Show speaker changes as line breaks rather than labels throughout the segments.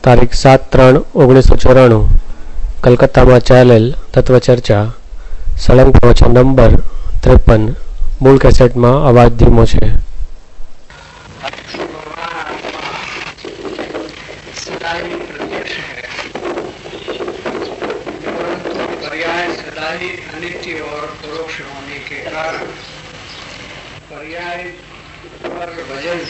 તારીખ 7/3/1994 કલકત્તામાં ચાલેલ તત્વચર્ચા સળંગ પ્રવચન નંબર 53 મૂળ કેસેટમાં અવાજ ધીમો છે.
अनित्य और परोक्ष होने के कारण पर्याय पर वजन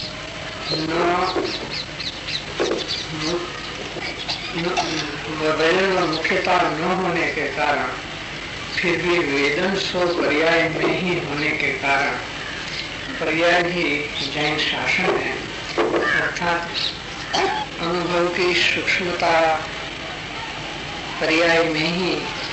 मुख्यता न होने के कारण फिर भी वेदन स्व पर्याय में ही होने के कारण पर्याय ही जैन शासन है. अर्थात अनुभव की सूक्ष्मता पर्याय में ही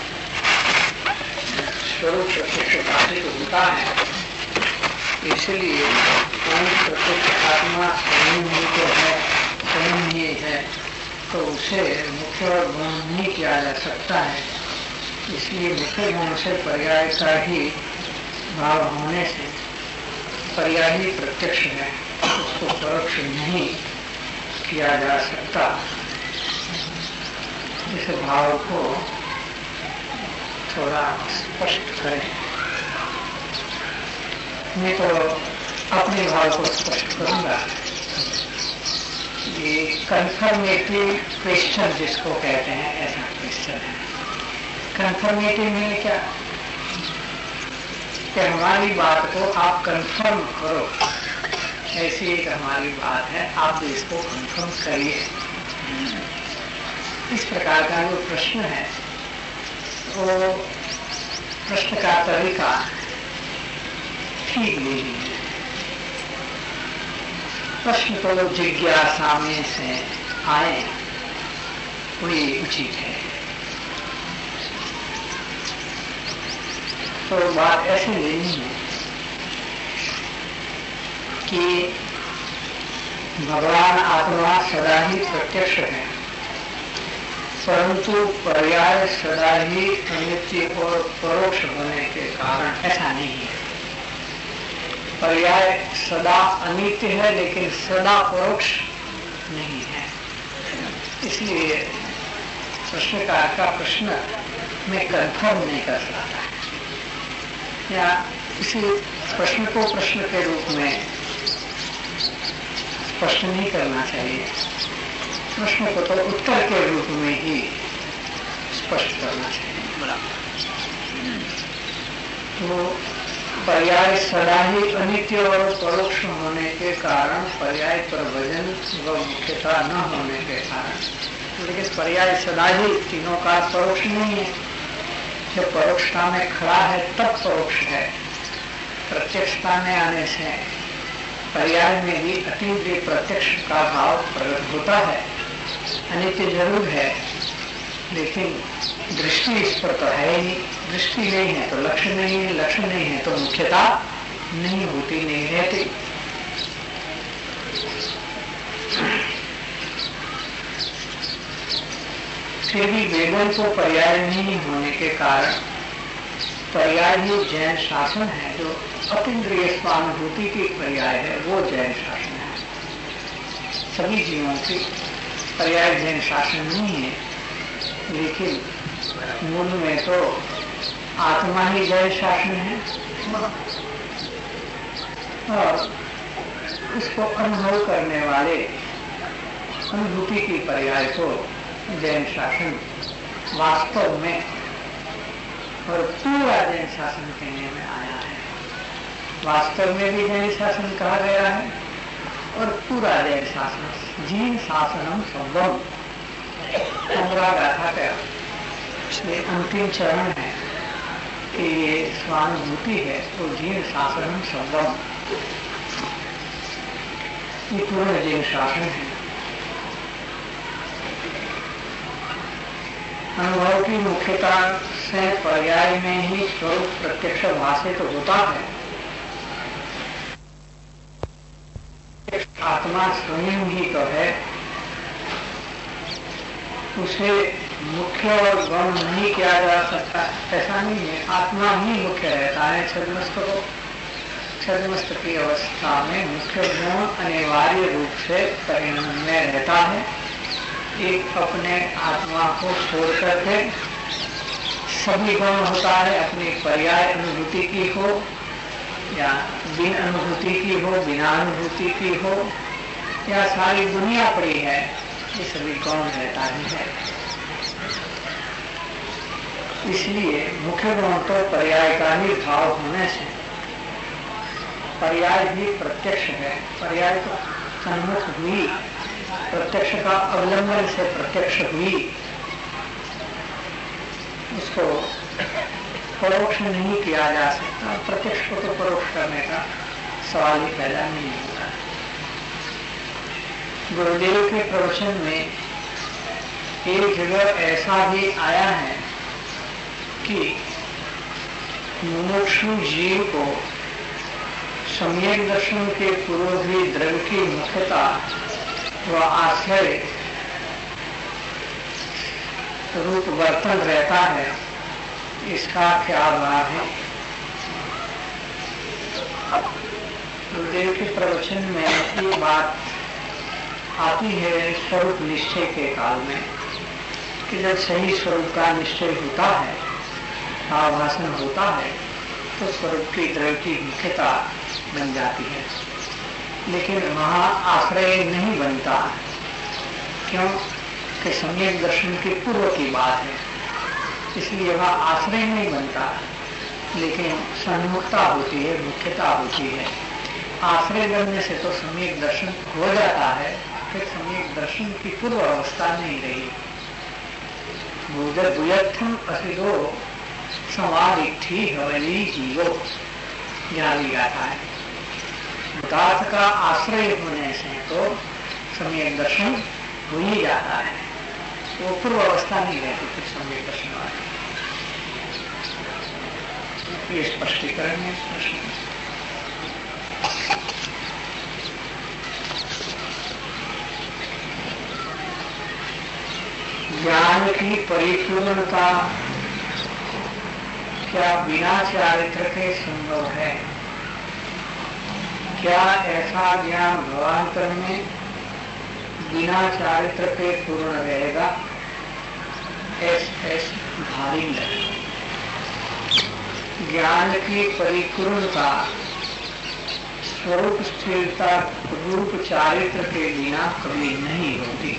स्वरूप प्रत्यक्ष प्राप्त होता है. इसलिए प्रत्यक्ष आत्मा स्वयं ही तो है, स्वयं ही है, तो उसे मुख्य और गुण नहीं किया जा सकता है. इसलिए मुख्य गुण से पर्याय का ही भाव होने से पर्याय ही प्रत्यक्ष है, उसको परोक्ष नहीं किया जा सकता. इस भाव को थोड़ा स्पष्ट करें. मैं तो अपने भाव को स्पष्ट करूंगा. ये कन्फर्मेटिव क्वेश्चन जिसको कहते हैं, ऐसा क्वेश्चन है. कन्फर्मेटिव में क्या कि हमारी बात को आप कन्फर्म करो, ऐसी एक हमारी बात है, आप इसको कन्फर्म करिए. इस प्रकार का जो प्रश्न है वो प्रश्न का तरीका ठीक नहीं है. प्रश्न तो जिज्ञासा में से आए वही उचित है. तो बात ऐसी नहीं है कि भगवान आत्मा सदा ही प्रत्यक्ष है, परंतु पर्याय सदा ही अनित्य और परोक्ष होने के कारण ऐसा नहीं है. पर्याय सदा अनित्य है लेकिन सदा परोक्ष नहीं है. इसलिए प्रश्नकार का प्रश्न में कन्फर्म नहीं कर सकता है, या इसी प्रश्न को प्रश्न के रूप में स्पष्ट नहीं करना चाहिए. प्रश्न को तो उत्तर के रूप में ही स्पष्ट करना चाहिए. तो पर्याय सदा ही अनित्य और परोक्ष होने के कारण पर्याय पर वजन व मुख्यता न होने के कारण, लेकिन पर्याय सदा ही तीनों का परोक्ष नहीं है. जब परोक्षता में खड़ा है तब परोक्ष है. प्रत्यक्षता में आने से पर्याय में भी अतीन्द्रिय प्रत्यक्ष का भाव प्रकट होता है. अनित्य जरूर है लेकिन दृष्टि इस पर तो है ही. दृष्टि नहीं है तो लक्ष्य नहीं है, लक्ष्य नहीं है तो मुख्यता नहीं होती, नहीं रहती. फिर भी वेदन को पर्याय नहीं होने के कारण पर्याय ही जैन शासन है. जो अतीन्द्रिय स्वानुभूति की पर्याय है वो जैन शासन है. सभी जीवों की पर्याय जैन शासन नहीं है, लेकिन मूल में तो आत्मा ही जैन शासन है और उसको अनुभव करने वाले अनुभूति की पर्याय को जैन शासन वास्तव में और पूरा जैन शासन कहने में आया है. वास्तव में भी जैन शासन कहा गया है और पूरा जैन शासन जीन शासनम शब्दम पूरा गाथा का इसमें अंतिम चरण है कि ये स्वानुभूति है. तो जीन शासनम शब्दम ये पूर्ण जीन शासन है. अनुभव की मुख्यता से पर्याय में ही स्वरूप प्रत्यक्ष भाषित होता है. आत्मा स्वयं ही तो है, उसे मुख्य और गौण नहीं किया जा सकता, ऐसा नहीं है. आत्मा ही मुख्य रहता है. छद्मस्त की अवस्था में मुख्य गुण अनिवार्य रूप से परिणाम में रहता है एक अपने आत्मा को छोड़ करके सभी गुण होता है, अपनी पर्याय अनुभूति की हो या बिन अनुभूति की हो, बिना अनुभूति की हो, या सारी दुनिया पड़ी है, ये सभी गौण रहता ही है। इसलिए मुख्य गुण तो पर्याय का ही भाव होने से, पर्याय भी प्रत्यक्ष है, पर्याय तो सन्मुख हुई, प्रत्यक्ष का अवलंबन से प्रत्यक्ष हुई, उसको परोक्ष नहीं किया जा सकता। प्रत्यक्ष को तो परोक्ष करने का सवाल ही पैदा नहीं होता। गुरुदेव के प्रवचन में एक जगह ऐसा भी आया है कि मुमुक्षु जीव को सम्यक दर्शन के पूर्व भी द्रव्य की मुख्यता व आश्रय रूप वर्तन रहता है, इसका क्या भाव है। गुरुदेव के प्रवचन में ये बात आती है स्वरूप निश्चय के काल में कि जब सही स्वरूप का निश्चय होता है, आभासन होता है, तो स्वरूप की द्रव्य की मुख्यता बन जाती है। लेकिन वहां आश्रय नहीं बनता, क्यों कि सम्यक दर्शन के पूर्व की बात है, इसलिए वह आश्रय नहीं बनता, लेकिन सन्मुखता होती है, मुख्यता होती है। आश्रय बनने से तो सम्यक दर्शन हो जाता है, फिर सम्यक दर्शन की पूर्व अवस्था नहीं रही। बुझथम असिदो समाधि हवली जीवो, ज्ञान लिया था। पदार्थ का आश्रय होने से तो सम्यक दर्शन हो ही जाता है, वो पूर्व अवस्था नहीं रहती फिर सम्यक दर्शन वाली। ये स्पष्टीकरण है प्रश्न। ज्ञान की परिपूर्णता क्या बिना चारित्र के संभव है? क्या ऐसा ज्ञान भवांतर में बिना चारित्र के पूर्ण रहेगा? एस भारी लगे। ज्ञान की परिपूर्णता स्वरूप स्थिरता रूप चारित्र के बिना कभी नहीं होती।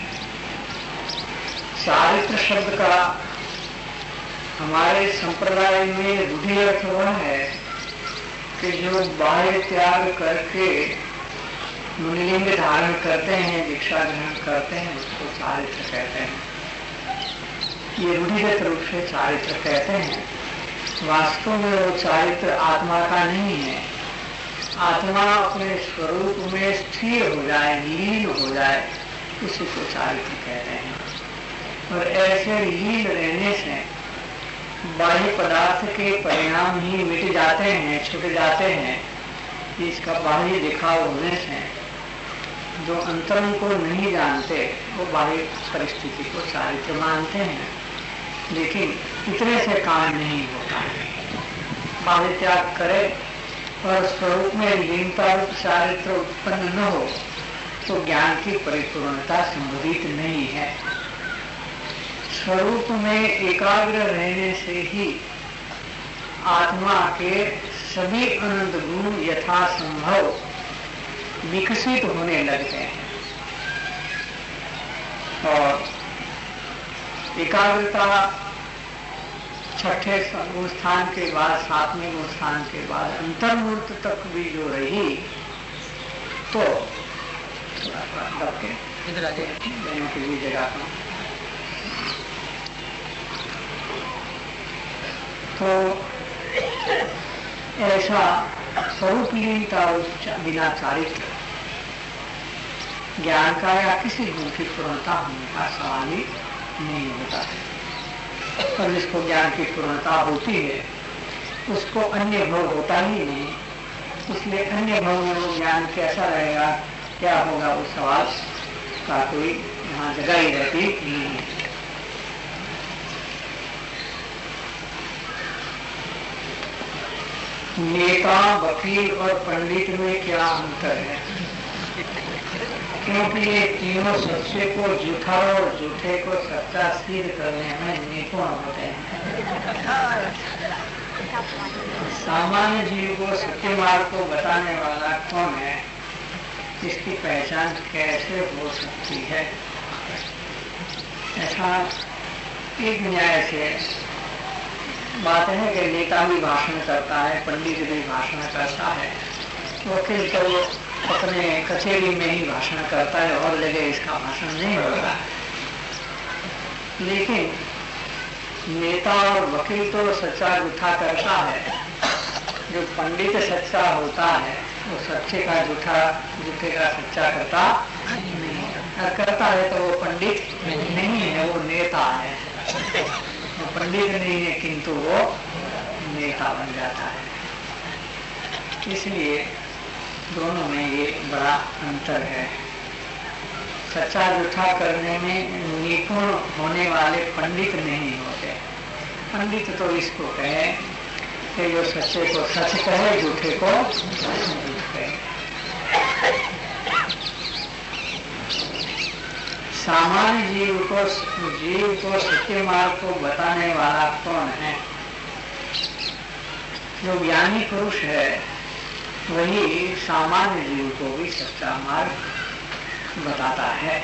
चारित्र शब्द का हमारे संप्रदाय में रूढ़ि अर्थ वह है कि जो बाह्य त्याग करके मुनिलिंग धारण करते हैं, दीक्षा ग्रहण करते हैं, उसको चारित्र कहते हैं। ये रूढ़िगत रूप से चारित्र कहते हैं। वास्तव में वो चारित्र आत्मा का नहीं है। आत्मा अपने स्वरूप में स्थिर हो जाए, लीन हो जाए, उसी को चारित्र कहते हैं। और ऐसे लीन रहने से बाह्य पदार्थ के परिणाम ही मिट जाते हैं, छूट जाते हैं। इसका बाह्य दिखाव होने से जो अंतरंग को नहीं जानते वो बाह्य परिस्थिति को चारित्र मानते हैं, लेकिन इतने से काम नहीं होता है। बाह्य त्याग करे और स्वरूप में लीनता रूप चारित्र उत्पन्न न हो तो ज्ञान की परिपूर्णता संभवित नहीं है। स्वरूप में एकाग्र रहने से ही आत्मा के सभी अनंत गुण यथासंभव विकसित होने लगते हैं। और एकाग्रता छठे गुण स्थान के बाद, सातवें गुण स्थान के बाद अंतर्मूर्त तक भी जो रही, तो दब के इधर आगे देने के लिए जगह पर, तो ऐसा स्वरूप लीनता बिना चारित्र ज्ञान का या किसी गुण की पूर्णता होने का सवाल ही नहीं होता है। और जिसको ज्ञान की पूर्णता होती है उसको अन्य भोग होता ही नहीं, इसलिए अन्य भोग में वो ज्ञान कैसा रहेगा, क्या होगा, उस सवाल का कोई यहाँ जगह ही रहती नहीं है। नेता, वकील और पंडित में क्या अंतर है? क्योंकि ये तीनों सच्चे को झूठा और झूठे को सच्चा सिद्ध करने में निपुण होते हैं। सामान्य जीव को सत्य मार्ग को बताने वाला कौन है, इसकी पहचान कैसे हो सकती है? ऐसा एक न्याय से बात है कि नेता भी भाषण करता है, पंडित भी भाषण करता है, वकील तो अपने कचहरी में ही भाषण करता है और जगह इसका भाषण नहीं होता। लेकिन नेता और वकील तो सच्चा झूठा करता है, जो पंडित सच्चा होता है वो सच्चे का झूठा, झूठे का सच्चा करता नहीं। अगर करता है तो वो पंडित नहीं है, वो नेता है। वो पंडित नहीं है किंतु वो नेता बन जाता है। इसलिए दोनों में ये बड़ा अंतर है। सच्चा झूठा करने में निपुण होने वाले पंडित नहीं होते। पंडित तो इसको कहे कि जो सच्चे को सच कहे, झूठे को झूठ कहे। सामान्य जीव को सत्य मार्ग को बताने वाला कौन है? जो ज्ञानी पुरुष है वही सामान्य जीव को भी सच्चा मार्ग बताता है।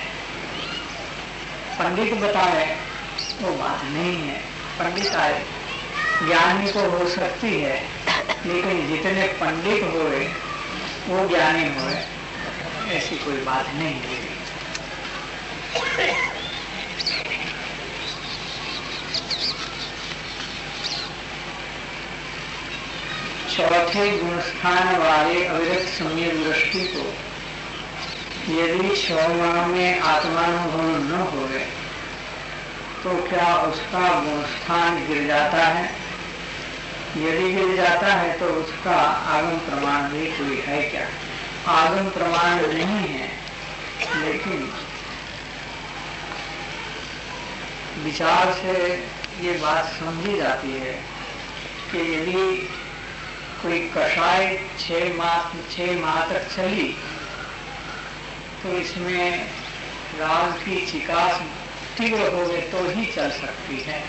पंडित बताए वो बात नहीं है। पंडित आए ज्ञानी को हो सकती है, लेकिन जितने पंडित होए वो ज्ञानी होए ऐसी कोई बात नहीं है। चौथे गुणस्थान वाले अविरत सम्यक दृष्टि को यदि 6 माह में आत्मानुभव न होवे तो क्या उसका गुणस्थान गिर जाता है? यदि गिर जाता है तो उसका आगम प्रमाण भी कोई है क्या? आगम प्रमाण नहीं है, लेकिन विचार से ये बात समझी जाती है कि यदि कोई कषाय 6 माह तक चली तो इसमें राग की चिकास तीव्र हो गए तो ही चल सकती है।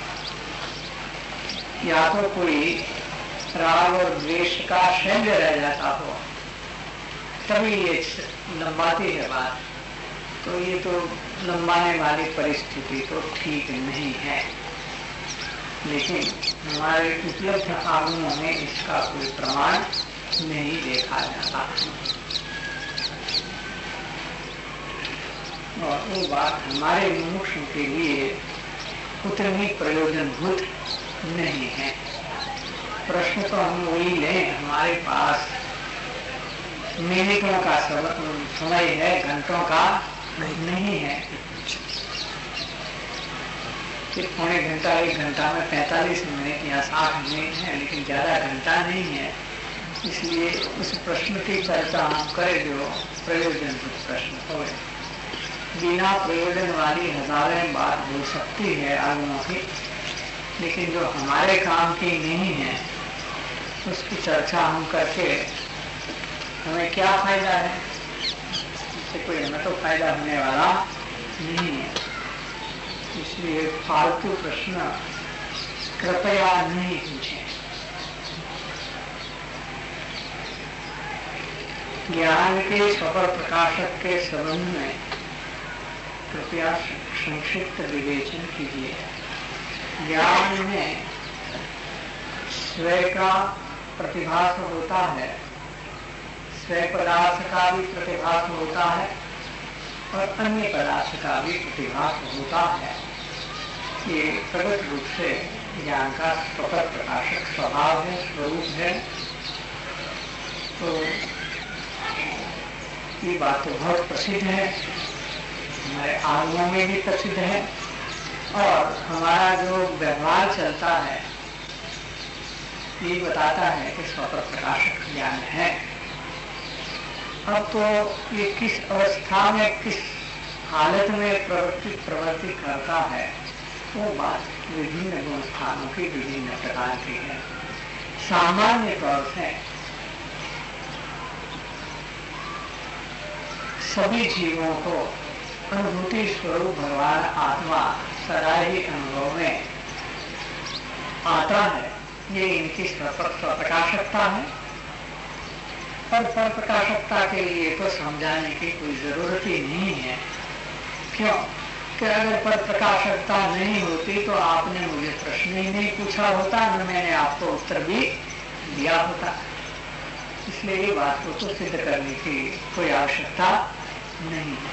या तो कोई राग और द्वेष का शैल्य रह जाता हो तभी ये लंबाती है बात। तो ये तो लंबाने वाली परिस्थिति तो ठीक नहीं है। लेकिन हमारे उपलब्ध आगमों में इसका कोई प्रमाण नहीं देखा जाता और वो बात हमारे मुमुक्षु के लिए उतनी प्रयोजनभूत नहीं है। प्रश्न तो हम वही लें, हमारे पास मिनटों का समय है, घंटों का नहीं है। कि पौने घंटा 1 घंटा में 45 मिनट या 60 मिनट है, लेकिन ज्यादा घंटा नहीं है। इसलिए उस प्रश्न की चर्चा हम करें जो प्रयोजन प्रश्न हो। बिना प्रयोजन वाली हजारों बात हो सकती है आगमों की, लेकिन जो हमारे काम की नहीं है उसकी चर्चा हम करके हमें क्या फायदा है? इससे कोई हमें तो फायदा होने वाला नहीं है। इसलिए फालतू प्रश्न कृपया नहीं पूछें। ज्ञान के सफल प्रकाशक के संबंध में कृपया संक्षिप्त विवेचन कीजिए। ज्ञान में स्वयं का प्रतिभास होता है, स्वयं पदार्थ का भी प्रतिभास होता है और अन्य पदार्थ का भी प्रतिभास होता है। ये प्रगत रूप से ज्ञान का स्वतः प्रकाशक स्वभाव है, स्वरूप है। तो ये बात तो बहुत प्रसिद्ध है, हमारे आगमों में भी प्रसिद्ध है और हमारा जो व्यवहार चलता है ये बताता है कि स्वतः प्रकाशक ज्ञान है। अब तो ये किस अवस्था में, किस हालत में प्रवृत्ति करता है वो बात विभिन्न गुणस्थानों की विभिन्न प्रकार की है। सामान्य तौर से सभी जीवों को अनुभूति स्वरूप भगवान आत्मा सदा ही अनुभव में आता है, ये इनकी स्वप्रकाशकता है। और स्वप्रकाशकता के लिए तो समझाने की कोई जरूरत ही नहीं है। क्यों? कि अगर पर प्रकाशकता नहीं होती तो आपने मुझे प्रश्न ही नहीं पूछा होता, न मैंने आपको उत्तर भी दिया होता। इसलिए ये बात को तो सिद्ध करने की कोई आवश्यकता नहीं है।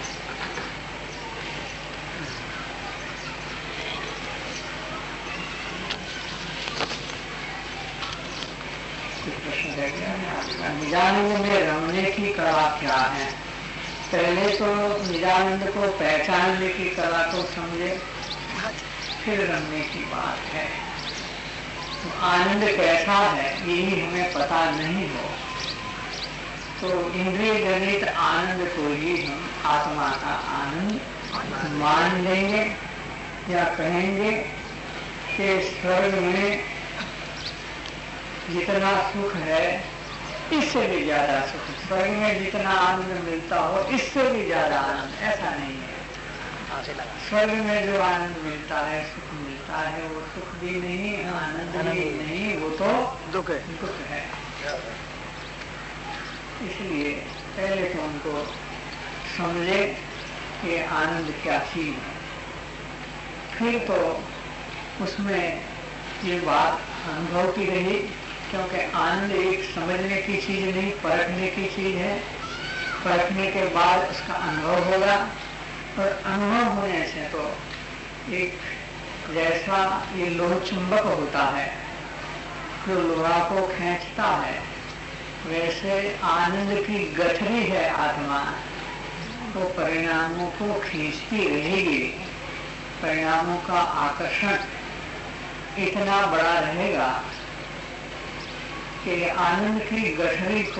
प्रश्न रह गया, निजानंद में रमने की कला क्या है? पहले तो निजानंद को पहचानने की कला को समझे, फिर रमने की बात है। तो आनंद कैसा है यही हमें पता नहीं हो तो इंद्रिय जनित आनंद को ही हम आत्मा का आनंद मान लेंगे या कहेंगे कि स्वर्ग में जितना सुख है इससे भी ज्यादा सुख, स्वर्ग में जितना आनंद मिलता हो इससे भी ज्यादा आनंद, ऐसा नहीं है। स्वर्ग में जो आनंद मिलता है, सुख मिलता है, वो सुख भी नहीं, आनंद भी नहीं, वो तो दुख है। इसलिए पहले तो उनको समझे कि आनंद क्या चीज है, फिर तो उसमें ये बात अनुभव की रही। क्योंकि आनंद एक समझने की चीज नहीं, परखने की चीज है। परखने के बाद उसका अनुभव होगा, और अनुभव होने से तो एक जैसा ये लोह चुंबक होता है जो लोहा को खींचता है, वैसे आनंद की गठरी है आत्मा, तो परिणामों को खींचती रहेगी। परिणामों का आकर्षण इतना बड़ा रहेगा कि आनंद की गठरी को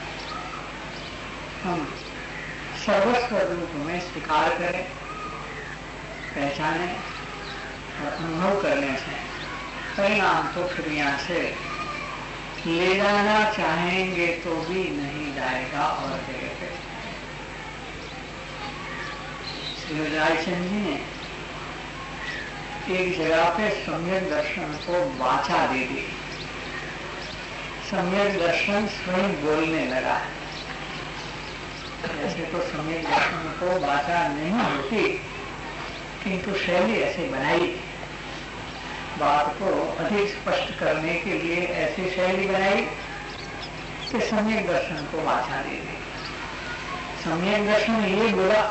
हम सर्वस्व रूप में स्वीकार करें, पहचाने और अनुभव करने से परिणाम तो फिर यहाँ से ले जाना चाहेंगे तो भी नहीं जाएगा। और जगह पे श्री रायचंद जी ने एक जगह पे सम्यक दर्शन को वाचा दे दी। सम्यक दर्शन स्वयं बोलने लगा। ऐसे तो सम्यक दर्शन को वाचा नहीं होती, किंतु शैली ऐसे बनाई, बात को अधिक स्पष्ट करने के लिए ऐसी शैली बनाई कि सम्यक दर्शन को वाचा दे दी। सम्यक दर्शन ये बोला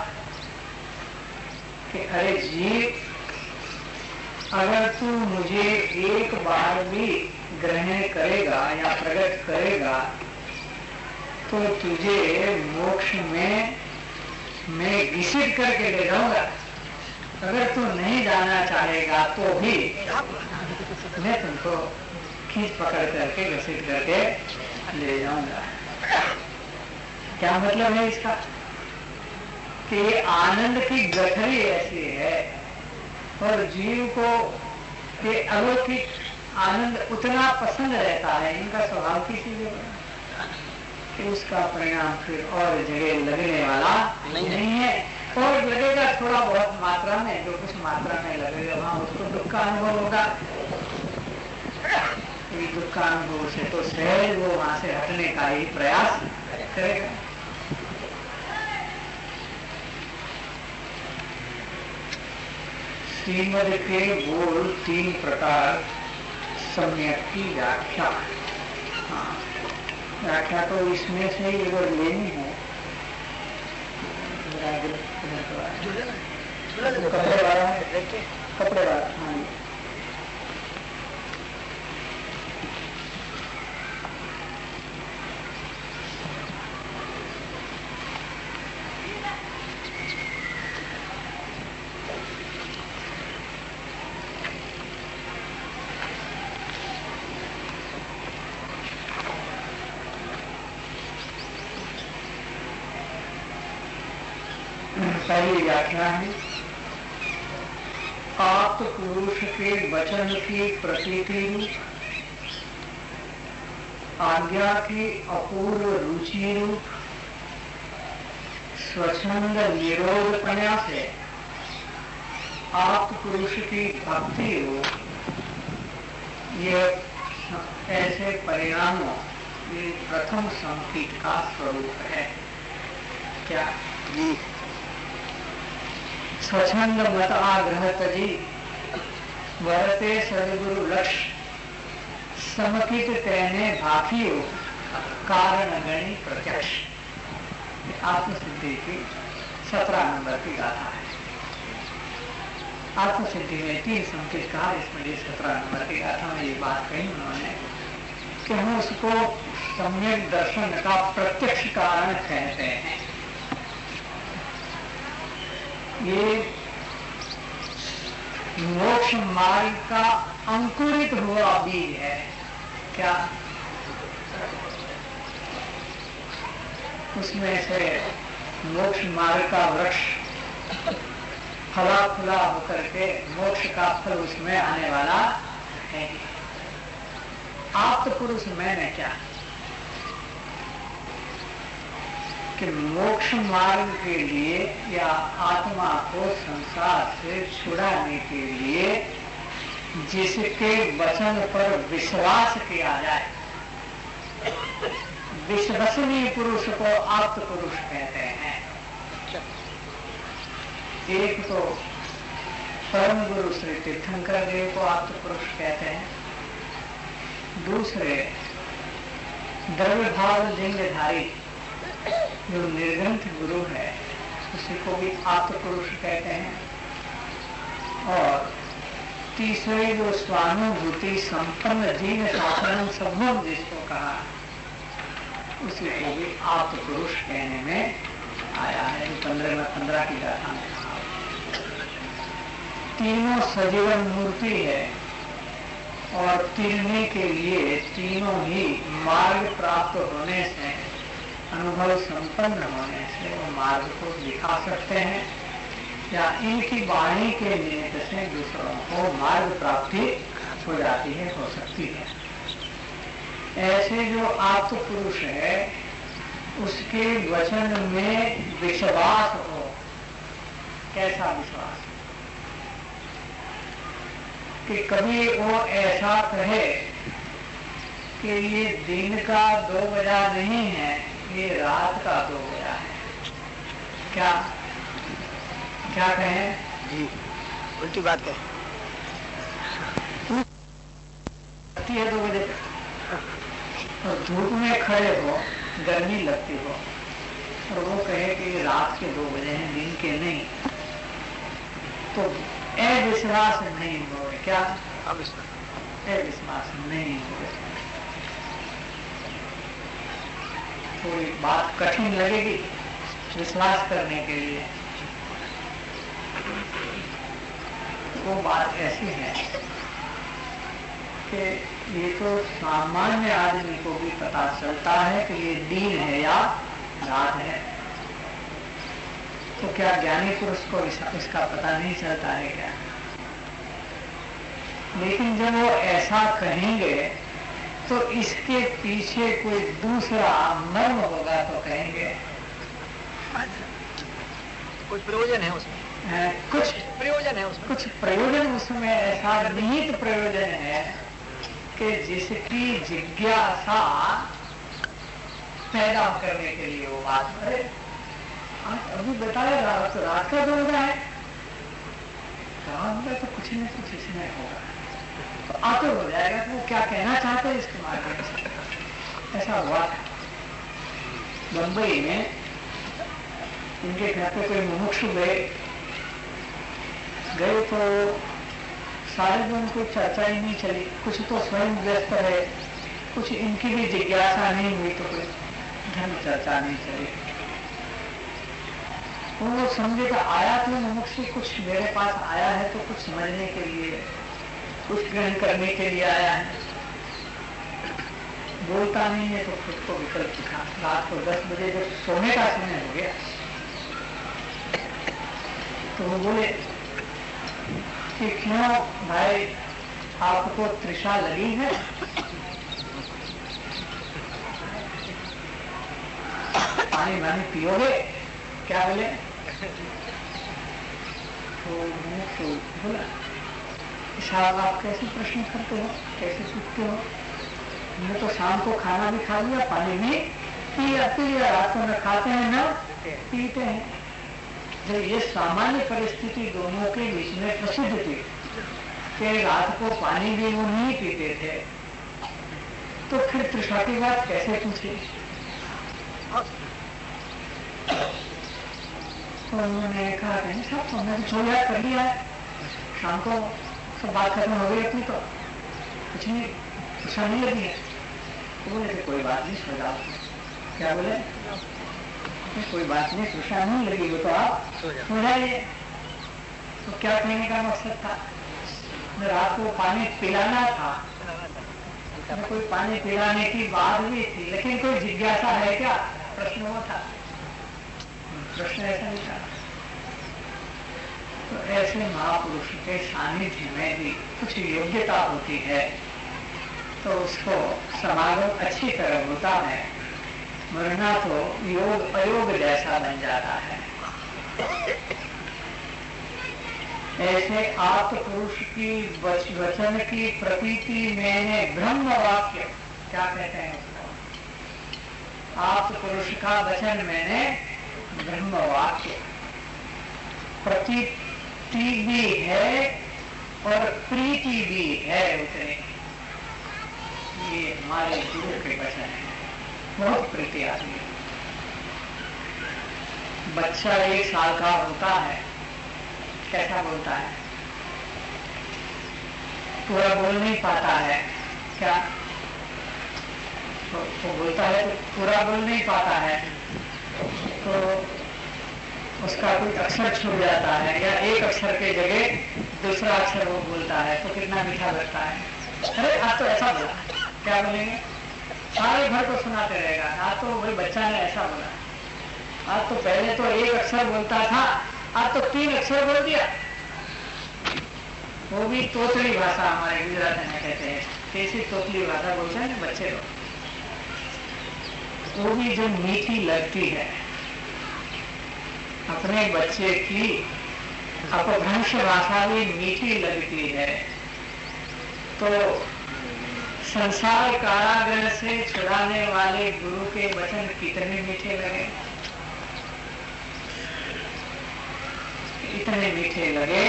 कि अरे जीव, अगर तू मुझे एक बार भी ग्रहण करेगा या प्रकट करेगा तो तुझे मोक्ष में मैं घसीट करके ले जाऊंगा। अगर तू नहीं जाना चाहेगा तो भी मैं तुमको खींच पकड़ करके घसीट करके ले जाऊंगा। क्या मतलब है इसका? कि आनंद की गठरी ऐसी है और जीव को ये अलौकिक आनंद उतना पसंद रहता है, इनका स्वभाव की चीज है कि उसका परिणाम फिर और जगह लगने वाला नहीं है। और लगेगा थोड़ा बहुत मात्रा में, जो कुछ मात्रा में लगेगा वहां उसको दुख का अनुभव होगा। दुख का अनुभव से तो सहज वो वहां से हटने का ही प्रयास करेगा। श्रीमद के बोल 3 प्रकार सम्यक की व्याख्या। हाँ, व्याख्या तो इसमें से ही अगर लेनी है, कपड़े वाला है, कपड़े वाला। हाँ, पहली व्याख्या है, आप पुरुष के वचन की प्रतीति रूप, आज्ञा की अपूर्व रुचि रूप, स्वच्छंद निरोधपण्या से आप पुरुष की भक्ति हो, ये ऐसे परिणामों ये प्रथम संकीट का स्वरूप है। क्या जी? स्वच्छंद मत आग्रह तजी वरते सदगुरु लक्ष्य समकित कहने भाफियो कारण गणी प्रत्यक्ष। आत्मसिद्धि की 17 नंबर की गाथा है। आत्मसिद्धि में 3 संकेत कहा, इसमें ये 17 नंबर की गाथा में ये बात कही उन्होंने कि हम उसको सम्यक दर्शन का प्रत्यक्ष कारण कहते हैं। ये मोक्ष मार्ग का अंकुरित हुआ बीज है। क्या उसमें से मोक्ष मार्ग का वृक्ष फला फुला होकर के मोक्ष का फल उसमें आने वाला है। आप तो पुरुष मैंने क्या कि मोक्ष मार्ग के लिए या आत्मा को संसार से छुड़ाने के लिए जिसके वचन पर विश्वास किया जाए, विश्वसनीय पुरुष को आप्त पुरुष कहते हैं। एक तो परम गुरु श्री तीर्थंकर देव को आप्त पुरुष कहते हैं, दूसरे द्रव्य भाव लिंगधारी जो निर्ग्रंथ गुरु है उसी को भी आप्त पुरुष कहते हैं, और तीसरे जो स्वानुभूति संपन्न जीव शासन सभम जिसको कहा उसी को भी आप्त पुरुष कहने में आया है। 15 में 15 की गाथा में कहा तीनों सजीवन मूर्ति है और तीनने के लिए तीनों ही मार्ग प्राप्त होने से, अनुभव संपन्न होने से वो मार्ग को दिखा सकते हैं या इनकी वाणी के निमित्त से दूसरों को मार्ग प्राप्ति हो जाती है, हो सकती है। ऐसे जो आप्त पुरुष है उसके वचन में विश्वास हो। कैसा विश्वास? कि कभी वो ऐसा कहे कि ये दिन का 2 बजा नहीं है, ये रात का 2 बजा है। क्या क्या कहें जी? उल्टी बात कहें। 2 बजे और धूप में खड़े हो, गर्मी लगती हो और वो कहे कि रात के 2 बजे हैं, दिन के नहीं, तो अविश्वास नहीं हो। क्या अविश्वास नहीं हो? थोड़ी बात कठिन लगेगी विश्वास करने के लिए। वो बात ऐसी है कि ये तो सामान्य आदमी को भी पता चलता है कि ये दिन है या रात है, तो क्या ज्ञानी पुरुष को इसका पता नहीं चलता है क्या? लेकिन जब वो ऐसा कहेंगे तो इसके पीछे कोई दूसरा मर्म होगा तो कहेंगे
कुछ प्रयोजन है उसमें,
कुछ
प्रयोजन है उसमें,
कुछ प्रयोजन उसमें ऐसा निहित प्रयोजन है कि जिसकी जिज्ञासा पैदा करने के लिए वो बात करे। अभी बताया रात का 2 बजा है, काम में तो कुछ न कुछ इसमें होगा, तो आते हो जाएगा तो वो क्या कहना चाहते हैं इसके माध्यम से। ऐसा हुआ बंबई में, इनके घर पे कोई मुमुक्षु गए तो सारे दिन कोई चर्चा ही नहीं चली, कुछ तो स्वयं व्यस्त रहे, कुछ इनकी भी जिज्ञासा नहीं हुई तो कोई धर्म चर्चा नहीं चली। वो समझे का आया तो मुमुक्षु कुछ मेरे पास आया है तो कुछ समझने के लिए, कुछ ग्रहण करने के लिए आया है, बोलता नहीं है तो खुद को विकल्प दिखा। रात को 10 बजे जब सोने का समय हो गया तो वो बोले कि क्यों भाई आपको तृषा लगी है? पानी वानी पियोगे क्या बोले? तो मैंने तो बोला साहब आप कैसे प्रश्न करते हो, कैसे पूछते हो? हमने तो शाम को खाना भी खा लिया, पानी भी पी लिया, रात को न खाते हैं न पीते हैं। जब ये सामान्य परिस्थिति दोनों के बीच में प्रसिद्ध थी कि रात को पानी भी वो नहीं पीते थे, तो फिर तृष्णा की बात कैसे पूछी? तो उन्होंने कहा नहीं साहब तुमने तो सो याद कर लिया है, शाम को सब बात खत्म हो गई अपनी, तो कुछ नहीं तृष्णा नहीं लगी है। तो बोले थे कोई बात नहीं सो जाओ। क्या बोले? कोई बात नहीं तृष्णा नहीं लगी वो तो आप सो जाइए। तो क्या कहने का मकसद था? रात को पानी पिलाना था, कोई पानी पिलाने की बात भी थी, लेकिन कोई जिज्ञासा है क्या? प्रश्न वो था, प्रश्न ऐसा नहीं था। तो ऐसे महापुरुष के सानिध्य में भी कुछ योग्यता होती है तो उसको समागम अच्छी तरह होता है, वरना तो योग अयोग जैसा बन जाता है। ऐसे आप पुरुष की वचन की प्रतीति में ब्रह्म वाक्य क्या कहते हैं उसको? आप पुरुष का वचन मैंने ब्रह्म वाक्य, प्रतीति भी है और प्रीति भी है उतने। ये हमारे गुरु के वचन है, बहुत प्रीति आती है। बच्चा 1 साल का होता है, कैसा बोलता है? पूरा बोल नहीं पाता है क्या? तो बोलता है तो पूरा बोल नहीं पाता है, तो उसका कोई अक्षर छूट जाता है या एक अक्षर के जगह दूसरा अक्षर वो बोलता है तो कितना मीठा लगता है। अरे आज तो ऐसा बोला, क्या बोलेंगे? सारे घर को सुनाते रहेगा, आज तो वही बच्चा ने ऐसा बोला, आज तो पहले तो एक अक्षर बोलता था, आज तो 3 अक्षर बोल दिया। वो भी तोतली भाषा हमारे गुजरात में कहते हैं, कैसी तोतली भाषा बोलते हैं बच्चे लोग, वो भी जो मीठी लगती है। अपने बच्चे की अपभ्रंश भाषा भी मीठी लगती है, तो संसार कारागृह से छुड़ाने वाले गुरु के वचन कितने मीठे लगे, इतने मीठे लगे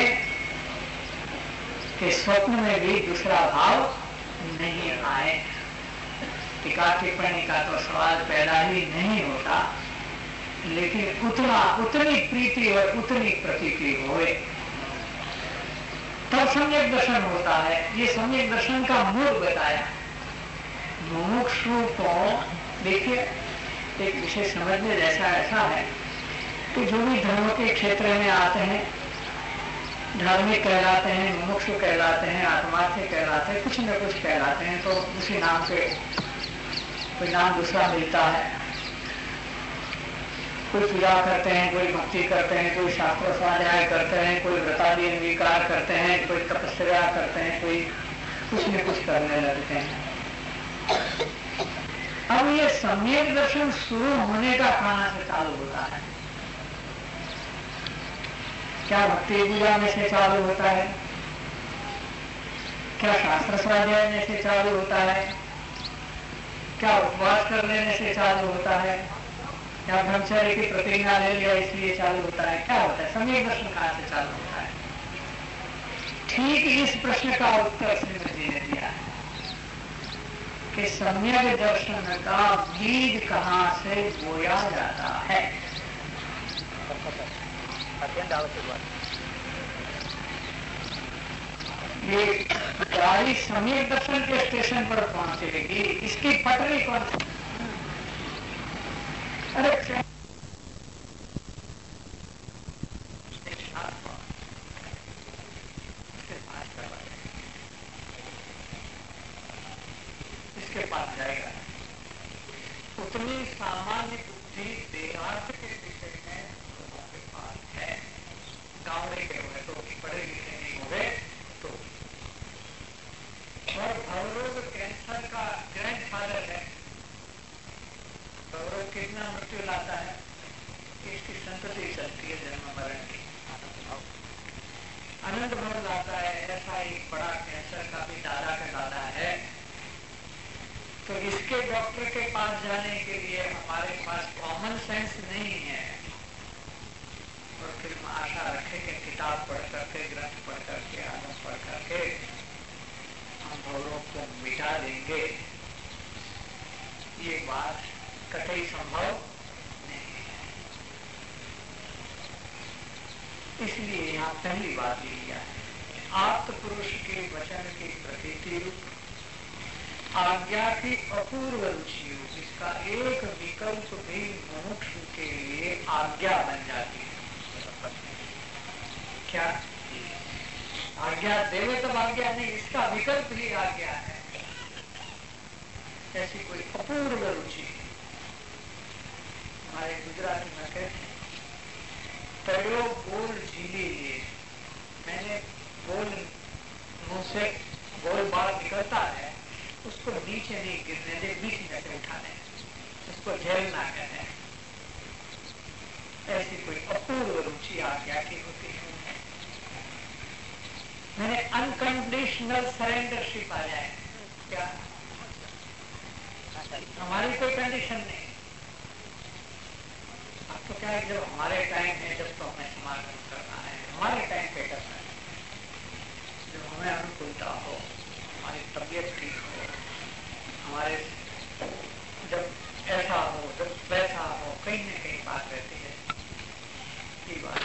कि स्वप्न में भी दूसरा भाव नहीं आए। टीका टिप्पणी का तो सवाल पैदा ही नहीं होता, लेकिन उतनी प्रीति और उतनी प्रतीति होए तब सम्यक दर्शन होता है। ये सम्यक दर्शन का मूल बताया। मुमुक्षु को देखिए एक विषय समझने जैसा ऐसा है कि जो भी धर्म के क्षेत्र में आते हैं, धार्मिक कहलाते हैं, मुमुक्षु कहलाते हैं, आत्मार्थी कहलाते हैं, कुछ न कुछ कहलाते हैं, तो उसी नाम से कोई नाम दूसरा मिलता है। कोई पूजा करते हैं, कोई भक्ति करते हैं, कोई शास्त्र स्वाध्याय करते हैं, कोई व्रतादि अंगीकार करते हैं, कोई तपस्या करते हैं, कोई कुछ न कुछ करने लगते हैं। अब ये सम्यक दर्शन शुरू होने का कहां से चालू होता है? क्या भक्ति पूजा में से चालू होता है? क्या शास्त्र स्वाध्याय में से चालू होता है? क्या उपवास कर लेने से चालू होता है? क्या ब्रह्मचर्य की प्रतिज्ञा ले लिया इसलिए चालू होता है? क्या होता है? सम्यक दर्शन कहां से चालू होता है? ठीक इस प्रश्न का उत्तर श्रीमद जी ने दिया है कि सम्यक दर्शन का बीज कहां से बोया जाता है।
अत्यंत आवश्यक बात।
ये गाड़ी सम्यक दर्शन के स्टेशन पर पहुंचेगी, इसकी पटरी कौन सी? अरे इसके पास जाएगा। उतनी सामान्य बुद्धि देहात के विषय में लोगों के पास है। गाँव के हुए तो पढ़े लिखे नहीं हुए तो, और भवरोग कैंसर का ग्रैंड फादर है। भवरोग कितना मृत्यु लाता है, इसकी संतति आनंद भर जाता है, ऐसा एक बड़ा कैंसर का भी दादा का दादा है, तो इसके डॉक्टर के पास जाने के लिए हमारे पास कॉमन सेंस नहीं है। और फिर हम आशा रखें कि किताब पढ़ करके, ग्रंथ पढ़ करके, आदम पढ़ करके हम भवरों को मिटा देंगे, ये बात कतई संभव नहीं है। इसलिए यहाँ पहली बात लिया है, आप्त पुरुष के वचन की प्रतीति रूप आज्ञा की अपूर्व रुचि, इसका एक विकल्प भी मुमुक्षु के लिए आज्ञा बन जाती है। क्या आज्ञा देवे तब आज्ञा नहीं, इसका विकल्प ही आज्ञा है। ऐसी कोई अपूर्व रुचि हमारे गुजराती में कहते तड़ो बोल झीली लिए, मैंने बोल मुंह से बोल बात निकलता है, उसको नीचे नहीं गिरने दे, बीच में से उठाने, उसको झेलना कहते हैं। ऐसी कोई अपूर्व रुचि आज्ञा की होती है। मैंने अनकंडीशनल सरेंडरशिप आ जाए, क्या हमारी कोई कंडीशन नहीं। अब तो क्या है, जब हमारे टाइम है, जब तो हमें समागम करना है, हमारे टाइम पे करना है, जब हमें अनुकूलता हो, हमारी तबीयत ठीक हो, हमारे जब ऐसा हो, जब वैसा हो, कहीं न कहीं बात रहती है। ये बात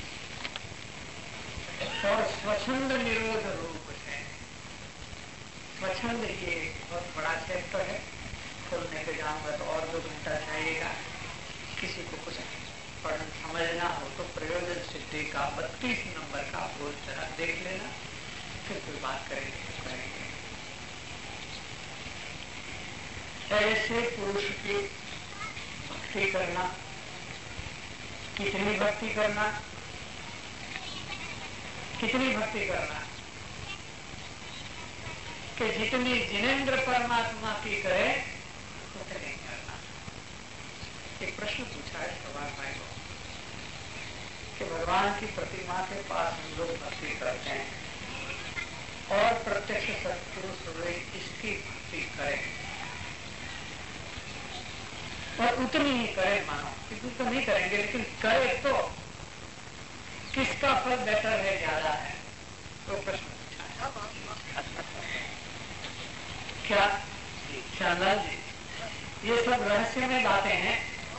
और स्वच्छंद निरोध रूप है। स्वच्छंद ये बहुत बड़ा क्षेत्र है, खोलने पे जाऊंगा तो और 2 घंटा चाहिएगा। किसी को कुछ पढ़ना समझना हो तो प्रयोजन सिद्धि का 32 नंबर का बोल जरा देख लेना, फिर कोई बात करेंगे। ऐसे पुरुष की भक्ति करना, कितनी भक्ति करना, कितनी भक्ति करना कि जितनी जिनेंद्र परमात्मा की करे उतनी करना। एक प्रश्न पूछा है भगवान भाई को कि भगवान की प्रतिमा के पास हम लोग भक्ति करते हैं और प्रत्यक्ष सत्पुरुष हुए इसकी भक्ति करें और उतनी ही करें, मानो इतनी तो नहीं करेंगे लेकिन करे तो किसका फल बेहतर है, ज्यादा है? तो प्रश्न पूछा है। क्या शानदार जी, ये सब रहस्यमय बातें हैं,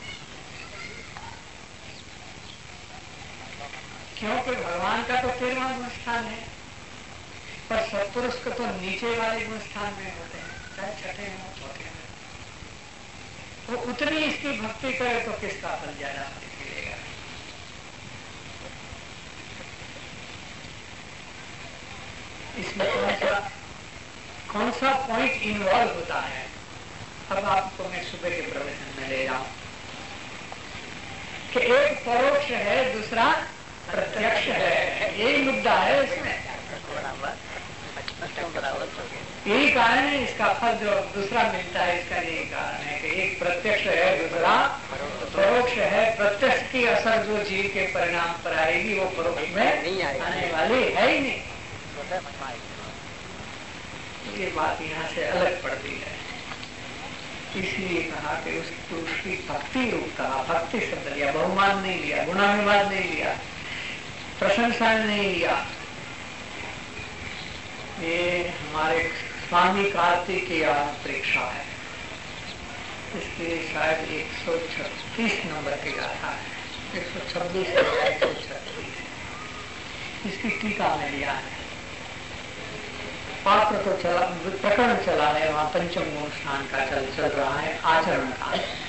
क्योंकि भगवान का तो 13वां गुणस्थान है, पर सत्पुरुष को तो नीचे वाले गुणस्थान में होते हैं, चाहे छठे में चौथे में। वो उतनी इसकी भक्ति करे तो किसका फल ज्यादा मिलेगा? इसमें कौन सा पॉइंट इन्वॉल्व होता है? अब आपको मैं सुबह के प्रवचन में ले जाऊं कि एक परोक्ष है, दूसरा प्रत्यक्ष है, यही मुद्दा है इसमें। यही कारण है, इसका फल जो दूसरा मिलता है इसका यही कारण है कि एक प्रत्यक्ष है, दूसरा परोक्ष है। प्रत्यक्ष की असर जो जीव के परिणाम पर आएगी वो परोक्ष में आने वाली है ही नहीं। ये बात यहाँ से अलग पड़ती है। इसलिए कहा कि उस पुरुष की भक्ति रूप कहा, भक्ति शब्द लिया, बहुमान नहीं लिया, गुणानुवाद नहीं लिया, प्रशंसा नहीं लिया। ये हमारे स्वामी कार्तिक की परीक्षा है, इसलिए शायद 136 नंबर की गाथा है, 126 या 136 इसकी टीका में लिया है। पात्र तो चला, प्रकरण चला है, वहां पंचम गुणस्थान का चल रहा है, आचरण का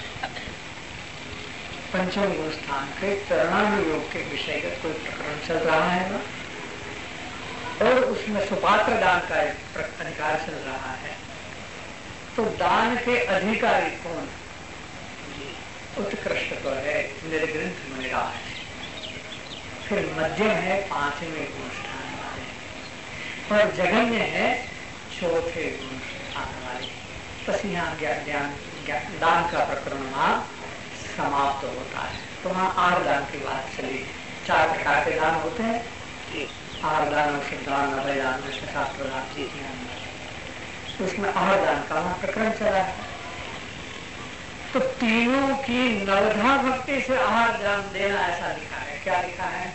पंचम गुणस्थान के चरणानुयोग के विषयगत कोई प्रकरण चल रहा है ना, और उसमें सुपात्र दान का एक अधिकार चल रहा है। तो दान के अधिकारी कौन? उत्कृष्ट तो है, मेरे ग्रंथ में मिला है। फिर मध्यम है 5वें गुणस्थान वाले, और जघन्य है 4थे गुणस्थान वाले। बस यहाँ दान का प्रकरण वहां समाप्त होता है। तो वहाँ 8 दान की बात चली। 4 प्रकार के दान होते हैं, आहारदान और सिद्धान अभयदान शास्त्रदान उसमें आहारदान का वहां प्रकरण चला है। तो तीनों की नवधा भक्ति से आहार दान देना ऐसा लिखा है। क्या लिखा है?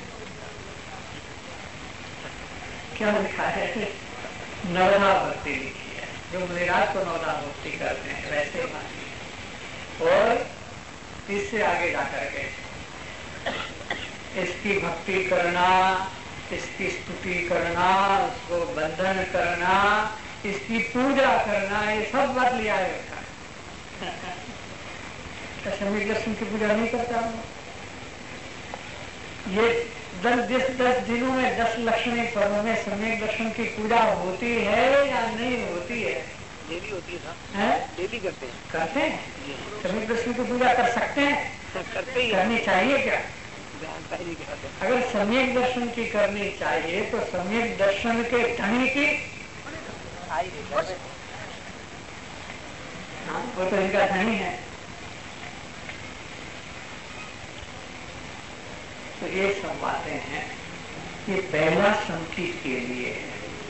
क्या लिखा है? नवधा भक्ति लिखी है। जो मुनिराज को नवधा भक्ति करते हैं वैसे मानिए। और इससे आगे जाकर के इसकी भक्ति करना, इसकी स्तुति करना, उसको बंधन करना, इसकी पूजा करना, ये सब बात लिया है। सम्यक दर्शन की पूजा नहीं करता हूँ। ये 10 दिनों में 10 लक्ष्मी पर्व में सम्यक दर्शन की पूजा होती है या नहीं होती है?
डेली होती है। डेली करते हैं।
करते हैं। सम्यक दर्शन की पूजा कर सकते हैं?
करते ही। करनी
चाहिए क्या? अगर सम्यक दर्शन की करनी चाहिए तो सम्यक दर्शन के धनी की वो तो इनका धनी है। तो ये सब बातें हैं। ये पहला संकेत के लिए है।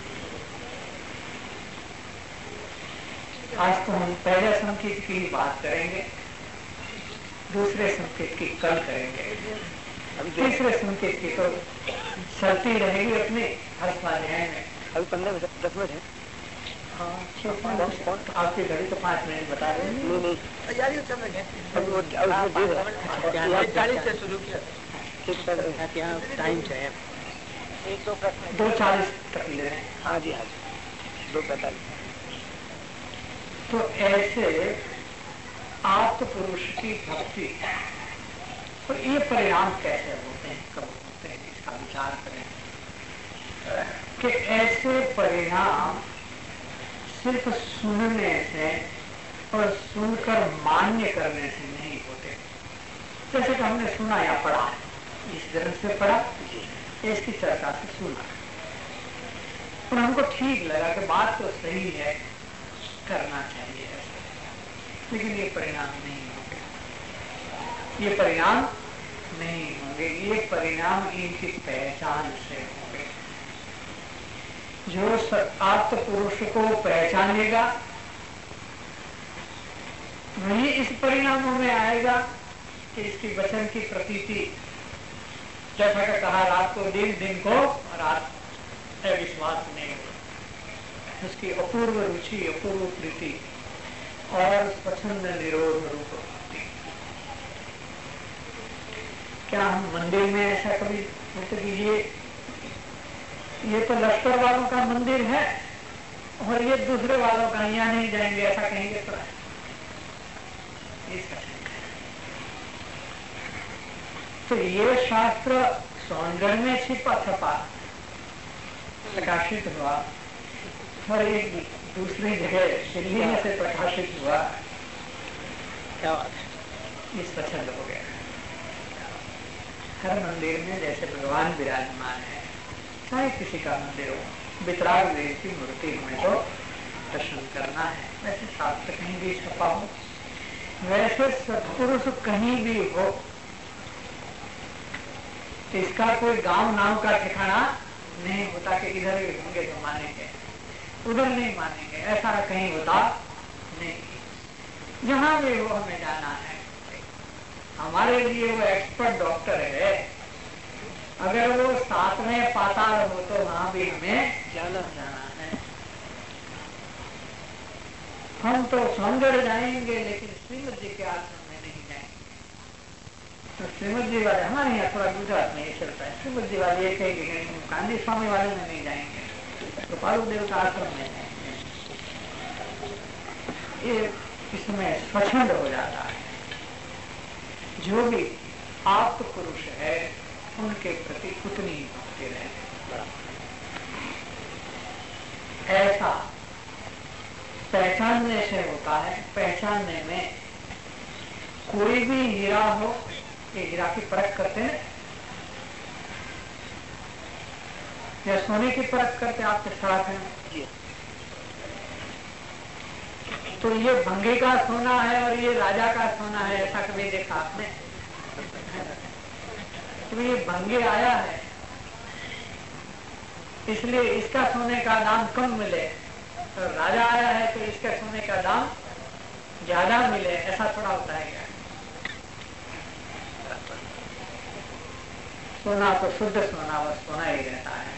आज तो हम पहले संकेत की बात करेंगे, दूसरे संकेत की कल करेंगे, अभी तीसरे संकेत की तो चलती रहेगी अपने हर स्वाध्याय में।
अभी 15-10 मिनट है।
हाँ, आपकी घड़ी तो 5 मिनट बता रहे हैं।
नहीं अभी 40 से शुरू किया। टाइम चाहिए 1-2 प्रश्न
2:40 तक ले रहे हैं।
हाँ जी 2:45।
तो ऐसे आत्म पुरुष की भक्ति तो ये परिणाम कैसे होते हैं, कब होते हैं, इसका विचार करें कि ऐसे परिणाम सिर्फ सुनने से और सुनकर मान्य करने से नहीं होते। जैसे कि हमने सुना या पढ़ा, इस तरह से पढ़ा, इसकी चर्चा से सुना और हमको ठीक लगा कि बात तो सही है, करना चाहिए ऐसा, लेकिन ये परिणाम नहीं होंगे। ये परिणाम नहीं होंगे। ये परिणाम इनकी पहचान से होंगे। जो आत्म पुरुष को पहचानेगा वही इस परिणामों में आएगा कि इसकी वचन की प्रतीति, जैसा कि कहा रात को दिन, दिन को रात, विश्वास नहीं होगा। उसकी अपूर्व रुचि, अपूर्व प्रीति और स्वच्छंद निरोध रूप भक्ति। क्या हम मंदिर में ऐसा कभी मतलब ये तो लश्कर वालों का मंदिर है और ये दूसरे वालों का, यहाँ नहीं जाएंगे ऐसा कहेंगे? तो तो ये शास्त्र सौंदर्य में छिपा छपा प्रकाशित हुआ और एक दूसरी जगह दिल्ली में से प्रकाशित हुआ। क्या बात है, इस पसंद हो गया। हर मंदिर में जैसे भगवान विराजमान है, चाहे किसी का मंदिर हो, वितराग देव की मूर्ति हमें तो दर्शन करना है। वैसे शास्त्र कहीं भी छपा हो, वैसे सत्पुरुष कहीं भी हो, इसका कोई गांव नाम का ठिकाना नहीं होता कि इधर भी होंगे तो मानेंगे, उधर नहीं मानेंगे, ऐसा कहीं होता नहीं। जहां भी हो हमें जाना है। हमारे लिए वो एक्सपर्ट डॉक्टर है, अगर वो 7वें पाताल हो तो वहां भी हमें जाना है। हम तो सौंदर्य जाएंगे लेकिन श्रीमद जी के आश्रम में नहीं जाएंगे। तो श्रीमद जी वाले हमारे यहाँ थोड़ा गुजरात में ये चलता है। श्रीमद जी वाले ये कहेंगे गांधी स्वामी वाले में नहीं जाएंगे, तो पालू देव का आश्रम में जाएंगे। ये इसमें स्वच्छंद हो जाता है। जो भी आप्त पुरुष है उनके प्रति उतनी ही भक्ति रहे। ऐसा पहचानने से होता है। पहचानने में कोई भी हीरा हो, ये हीरा की परख करते हैं या सोने की परख करते आपके साथ हैं? तो ये भंगे का सोना है और ये राजा का सोना है, ऐसा कभी देखा आपने? तो ये भंगे आया है इसलिए इसका सोने का दाम कम मिले, तो राजा आया है तो इसके सोने का दाम ज्यादा मिले, ऐसा थोड़ा होता है क्या? सोना तो शुद्ध सोना व सोना ही रहता है।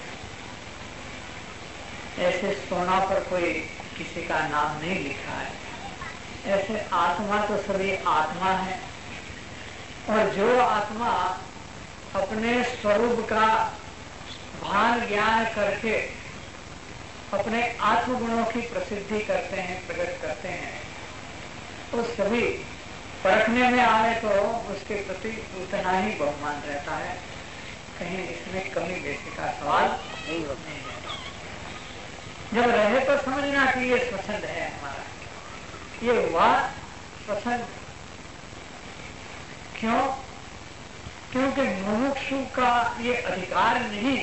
ऐसे सोना पर कोई किसी का नाम नहीं लिखा है। ऐसे आत्मा तो सभी आत्मा है, और जो आत्मा अपने स्वरूप का भान ज्ञान करके अपने आत्मगुणों की प्रसिद्धि करते हैं, प्रकट करते हैं, तो सभी परखने में आए तो उसके प्रति उतना ही बहुमान रहता है। कहीं इसमें कमी बेसी का सवाल नहीं होते हैं। जब रहे तो समझना कि ये स्वच्छंद है हमारा, ये हुआ स्वच्छंद। क्यों? क्योंकि मुमुक्षु का ये अधिकार नहीं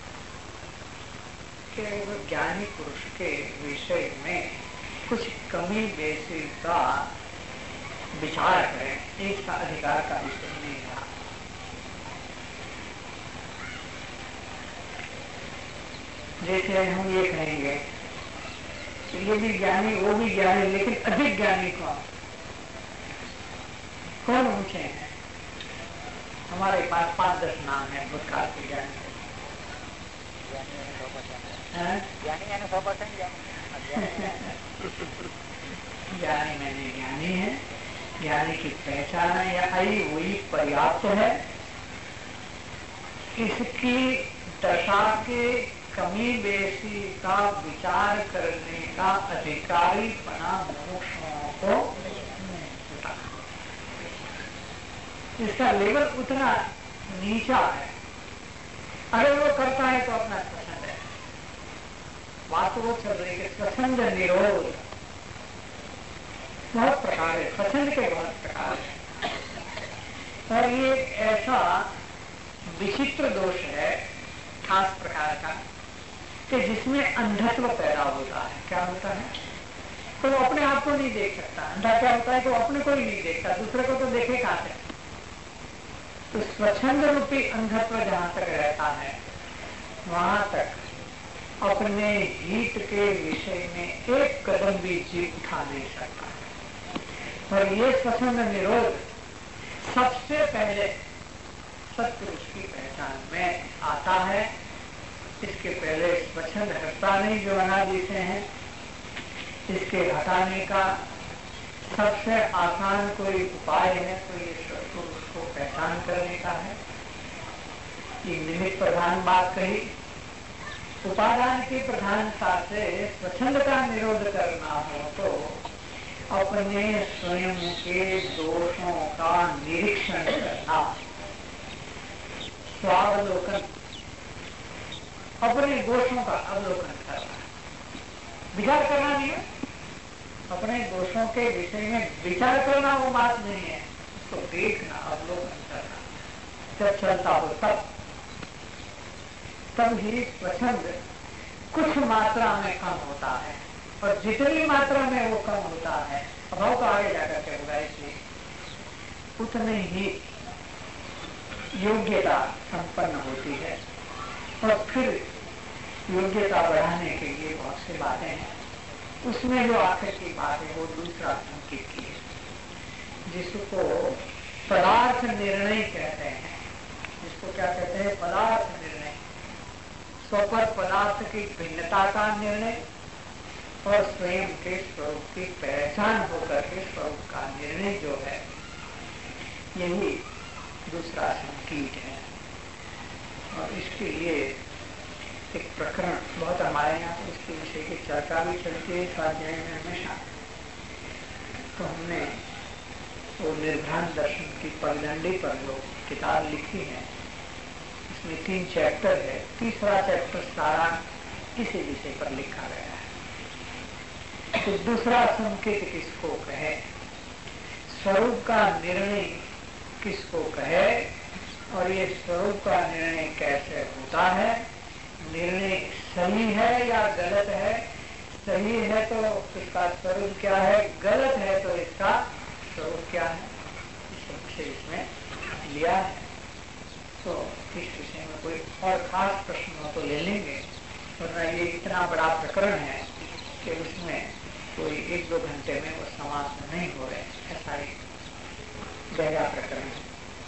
कि वो ज्ञानी पुरुष के विषय में कुछ कमी बेसी का विचार करें, इसका अधिकार का विषय नहीं रहा। जैसे हम ये कहेंगे तो ये भी ज्ञानी वो भी ज्ञानी, लेकिन अधिक ज्ञानी कौन ऊंचे हैं? हमारे पास 5-10 नाम है भूतकाल के ज्ञानी। ज्ञानी मैंने ज्ञानी है, ज्ञानी की पहचान है या आई वही पर्याप्त है। इसकी दशा के कमी बेसी का विचार करने का अधिकारी पना मनुष्यों को होता है। इसका लेवल उतना नीचा है। अगर वो करता है तो अपना स्वच्छंद है। बात वो चल रही है स्वच्छंद निरोध। बहुत प्रकार है, स्वच्छंद के बहुत प्रकार है, और ये ऐसा विचित्र दोष है खास प्रकार का कि जिसमें अंधत्व पैदा होता है। क्या होता है? तो वो अपने आप को नहीं देख सकता। अंधा क्या होता है? तो अपने को ही नहीं देखता, दूसरे को तो देखे कहां से? तो स्वच्छंद रूपी अंधत्व जहां तक रहता है वहां तक अपने हित के विषय में एक कदम भी जीव उठा नहीं सकता। और ये स्वच्छंद निरोध सबसे पहले सत्पुरुष की पहचान में आता है। इसके पहले स्वच्छंद हटता नहीं जो अनादि से हैं। इसके हटाने का सबसे आसान कोई उपाय है तो ये सत्पुरुष को पहचान करने का है। ये निमित्त प्रधान बात कही। उपादान की प्रधानता से स्वच्छंद का निरोध करना हो तो अपने स्वयं के दोषों का निरीक्षण करना, स्वावलोकन, अपने दोषों का अवलोकन करना। विचार करना नहीं है, अपने दोषों के विषय में विचार करना वो बात नहीं है, उसको देखना, अवलोकन करना। जब चलता हो तब ही स्वच्छंद कुछ मात्रा में कम होता है, और जितनी मात्रा में वो कम होता है अभाव तो आगे जाकर के होगा, इसलिए उतने ही योग्यता संपन्न होती है। और फिर योग्यता बढ़ाने के लिए बहुत सी बातें हैं। उसमें जो आखिर की बात है वो दूसरा संकेत की है, जिसको पदार्थ निर्णय कहते हैं। जिसको क्या कहते हैं? पदार्थ निर्णय। स्वपर पदार्थ की भिन्नता का निर्णय और स्वयं के स्वरूप की पहचान होकर के स्वरूप का निर्णय जो है, यही दूसरा संकेत है। और इसके लिए एक प्रकरण बहुत हमारे यहाँ इसके विषय की चर्चा भी चलती है स्वाध्याय में हमेशा। तो हमने वो निर्भ्रांत दर्शन की पगडंडी पर जो किताब लिखी है, इसमें 3 चैप्टर है। तीसरा चैप्टर सारा इसी विषय पर लिखा गया है। तो दूसरा संकेत किसको कहे, स्वरूप का निर्णय किसको कहे, और ये स्वरूप का निर्णय कैसे होता है, निर्णय सही है या गलत है, सही है तो इसका स्वरूप क्या है, गलत है तो इसका स्वरूप क्या है, इस विषय इसमें लिया है। तो इस विषय में कोई और खास प्रश्न हो तो ले लेंगे, वरना ये इतना बड़ा प्रकरण है कि उसमें कोई 1-2 घंटे में वो समाप्त नहीं हो रहे, ऐसा ही गहरा प्रकरण है।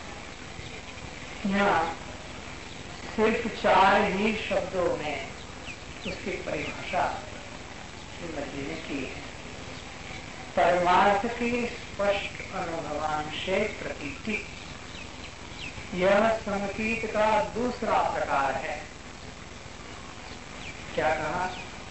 यहाँ सिर्फ 4 ही शब्दों में उसकी परिभाषा श्रीमद जी ने की है। परमार्थ की स्पष्ट अनुभवांशे प्रतीति, यह संकीत का दूसरा प्रकार है। क्या कहा?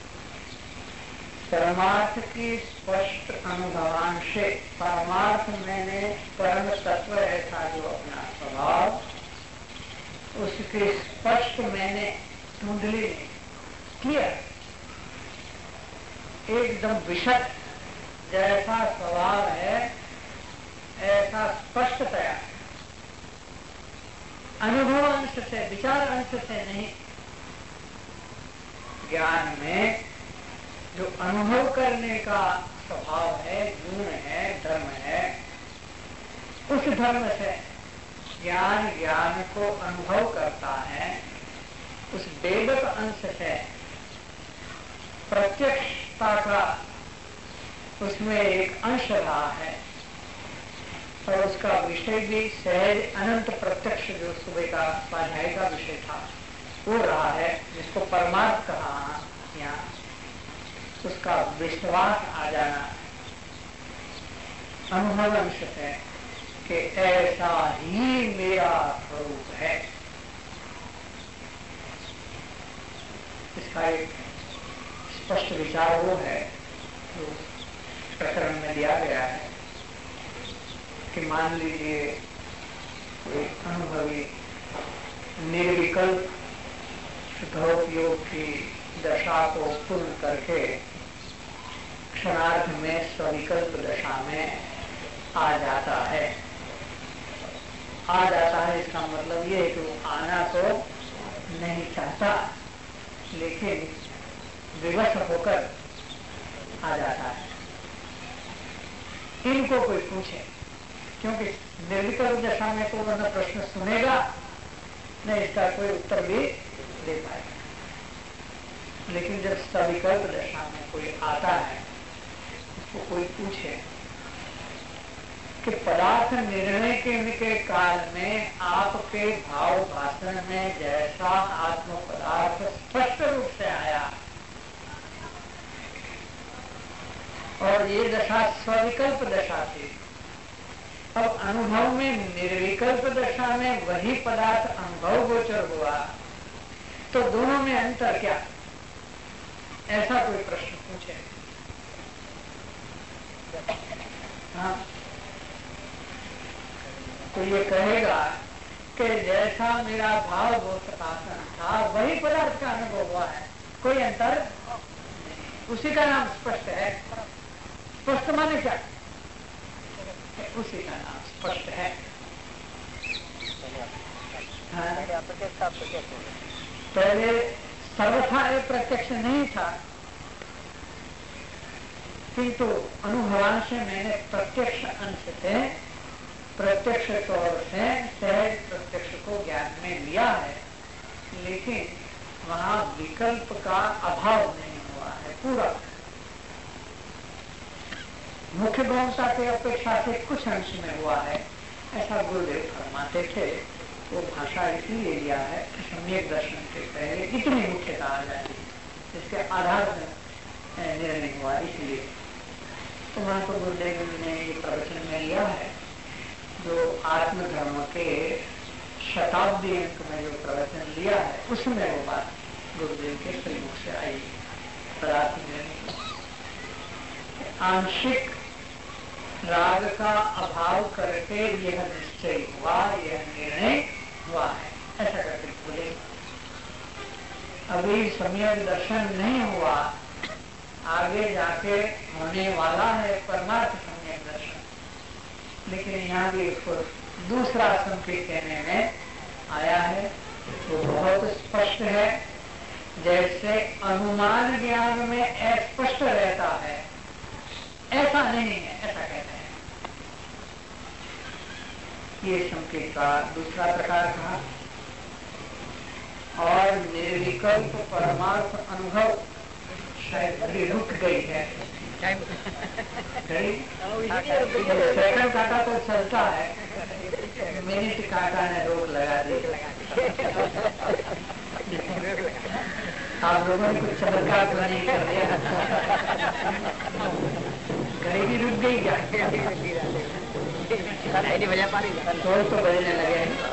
परमार्थ की स्पष्ट अनुभवांशे, परमार्थ मैंने परम तत्व ऐसा जो अपना स्वभाव, उसके स्पष्ट मैंने धुंधली किया, एकदम विशद जैसा स्वभाव है ऐसा स्पष्टतया, अनुभव अंश से, विचार अंश से नहीं। ज्ञान में जो अनुभव करने का स्वभाव है, गुण है, धर्म है, उस धर्म से ज्ञान को अनुभव करता है। उस वेदक अंश से प्रत्यक्षता का उसमें एक अंश रहा है, और उसका विषय भी सहज अनंत प्रत्यक्ष जो सुबह का स्वाध्याय का विषय था वो रहा है, जिसको परमार्थ कहा। यहाँ उसका विश्वास आ जाना अनुभव अंश है कि ऐसा ही मेरा स्वरूप है। इसका एक स्पष्ट विचार वो है जो प्रकरण में दिया गया है कि मान लीजिए कोई अनुभवी निर्विकल्प शुद्धोपयोग की दशा को पूर्ण करके क्षणार्थ में स्विकल्प दशा में आ जाता है। इसका मतलब ये है कि वो आना तो नहीं चाहता, लेकिन विवश होकर आ जाता है। इनको कोई पूछे, क्योंकि निर्विकल्प दशा में तो वह प्रश्न सुनेगा न इसका कोई उत्तर भी दे पाएगा, लेकिन जब सविकल्प दशा में कोई आता है, उसको कोई पूछे कि पदार्थ निर्णय के काल में आपके भाव भाषण में जैसा आत्म पदार्थ स्पष्ट रूप से आया और ये दशा स्विकल्प दशा थी, अब अनुभव में निर्विकल्प दशा में वही पदार्थ अनुभव गोचर हुआ, तो दोनों में अंतर क्या? ऐसा कोई प्रश्न पूछे। हाँ, तो ये कहेगा कि जैसा मेरा भाव भूतपासन था वही पदार्थ का अनुभव हुआ है, कोई अंतर, उसी का नाम स्पष्ट है। स्पष्ट माने क्या? उसी का नाम स्पष्ट है। पहले सर्वथा एक प्रत्यक्ष नहीं था, किंतु अनुभवांश मैंने प्रत्यक्ष अंश से, प्रत्यक्ष तौर से सहज प्रत्यक्ष को ज्ञान में लिया है, लेकिन वहां विकल्प का अभाव नहीं हुआ है। पूरा मुख्य गौणता के अपेक्षा से कुछ अंश में हुआ है, ऐसा गुरुदेव फरमाते थे। वो भाषा इसलिए लिया है कि सम्यक दर्शन के पहले इतनी मुख्यता आ जाती, जिसके आधार पर निर्णय हुआ। इसलिए तो वहां पर गुरुदेव ने ये प्रवचन में लिया है, जो आत्मधर्म के शताब्दी अंक में जो प्रवचन लिया है, उसमें वो बात गुरुदेव के श्रीमुख से आई। पदार्थ निर्णय आंशिक राग का अभाव करके यह निश्चय हुआ, यह निर्णय हुआ है, ऐसा करके बोले। अभी सम्यक दर्शन नहीं हुआ, आगे जाके होने वाला है परमार्थ सम्यक दर्शन, लेकिन यहाँ भी उसको दूसरा संकेत कहने में आया है, वो बहुत स्पष्ट है। जैसे अनुमान ज्ञान में अस्पष्ट रहता है, ऐसा नहीं है, ऐसा कहते हैं। ये संकेत का दूसरा प्रकार था। और निर्विकल्प परमार्थ अनुभव शायद अभी रुक गई है। सेकंड काटा तो चलता है, मिनट काटा ने रोक लगा दी। आप लोगों ने कुछ चमत्कार तो नहीं कर दिया, घड़ी रुक गई क्या? 2 तो बजने लगे।